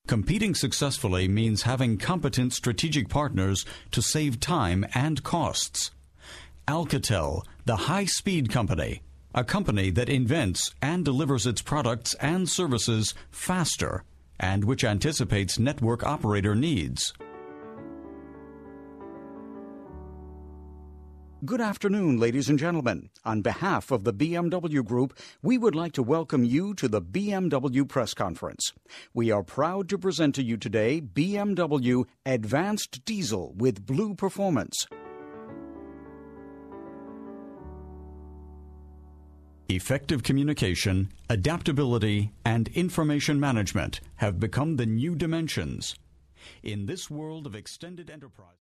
Competing successfully means having competent strategic partners to save time and costs. Alcatel, the high-speed company, a company that invents and delivers its products and services faster and which anticipates network operator needs. Good afternoon, ladies and gentlemen. On behalf of the BMW Group, we would like to welcome you to the BMW Press Conference. We are proud to present to you today BMW Advanced Diesel with Blue Performance. Effective communication, adaptability, and information management have become the new dimensions. In this world of extended enterprise,